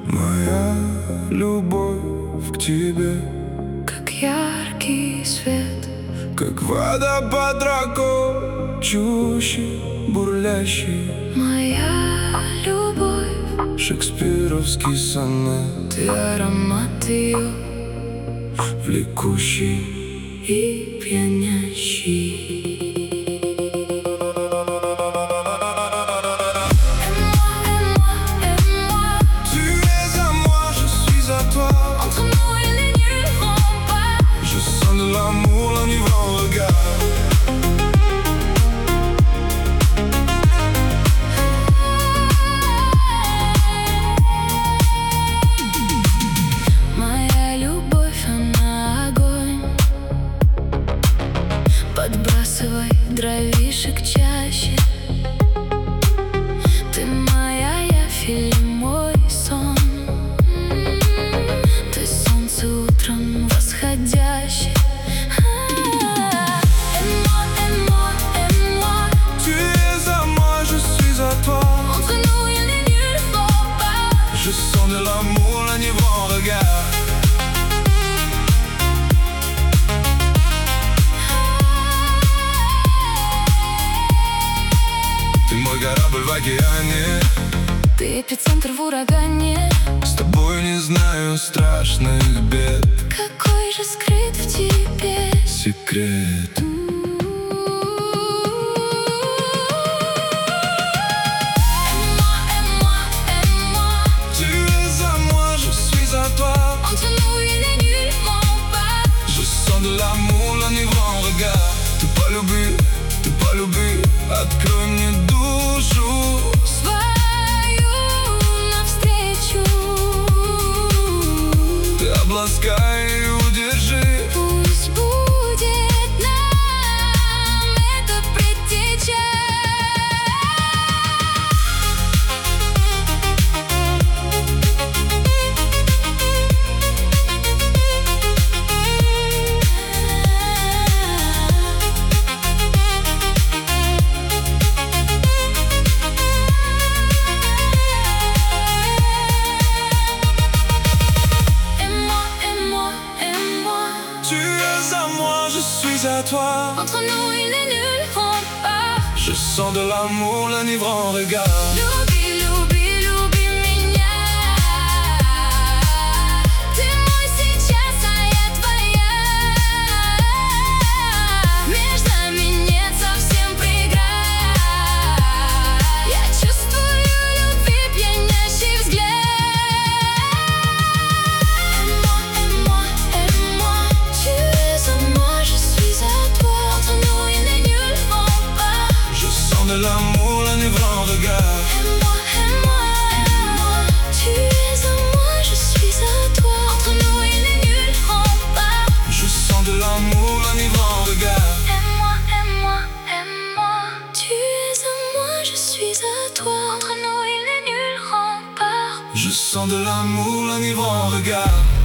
Моя любовь к тебе, как яркий свет, как водопад ракочущий, бурлящий. моя любовь, Шекспировский сонет, ты аромат ее влекущий и пьянящий. Entre nous il n'est nullement pas. Je sens de l'amour l'enivrant regard. Моя любовь, она огонь. Подбрасывай дровишек чаще. Ты моя, я фильм, мой сон. Утром восходящий. Aime-moi, aime-moi, aime-moi. Tu es à moi, je suis à toi. Entre nous il n'est nullement pas. Je sens de l'amour l'enivrant regard. Ты мой корабль в океане, Ты эпицентр в урагане. с тобой не знаю страшных бед. Какой же скрыт в тебе Секрет. Aime-moi, aime-moi, aime-moi. Tu es à moi, je suis à toi. Entre nous il n'est nullement pas. Je sens de l'amour l'enivrant regard. Ты полюби, открой мне душу Свою навстречу. ты обласкай и удержи. Пусть будет нам эта предтеча. Aime-moi, aime-moi, aime-moi. Tu es à moi, je suis à toi. Entre nous il n'est nullement pas. Je sens de l'amour l'enivrant regard. Люби, люби, люби меня. Ты мой сейчас, а я твоя. Между нами нет совсем преград. Я чувствую любви пьянящий взгляд. Aime-moi, aime-moi, aime-moi. Tu es à moi, je suis à toi. Entre nous il n'est nullement pas. Je sens de l'amour l'enivrant regard. Aime-moi, aime-moi, aime-moi. Tu es à moi, je suis à toi. Entre nous il n'est nullement pas. Je sens de l'amour l'enivrant regard. Aime-moi, aime-moi, aime-moi. Tu es à moi, je suis à toi. Entre nous il n'est nullement pas. Je sens de l'amour l'enivrant regard.